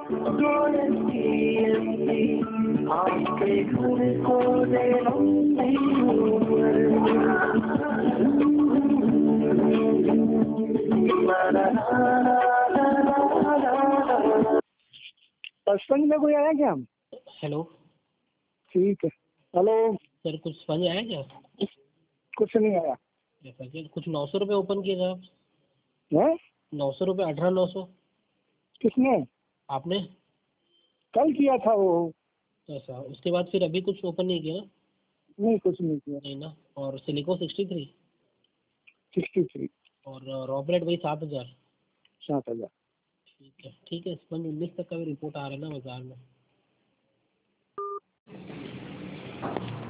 सत्संग में कोई आया क्या? हेलो ठीक है। हेलो सर, कुछ समझ आया क्या? कुछ नहीं आया। कुछ 900 रुपये ओपन किए थे आप? है 900 रुपये, 18,900। किसने? आपने? कल किया था वो। ऐसा, उसके बाद फिर अभी कुछ ओपन नहीं किया? नहीं, कुछ नहीं किया। नहीं ना। और सिलिको 63 63। और रॉबलेट वही 7,000। 7,000। ठीक है ठीक है, स्पंज 19 तक का भी रिपोर्ट आ रहा है ना बाजार में।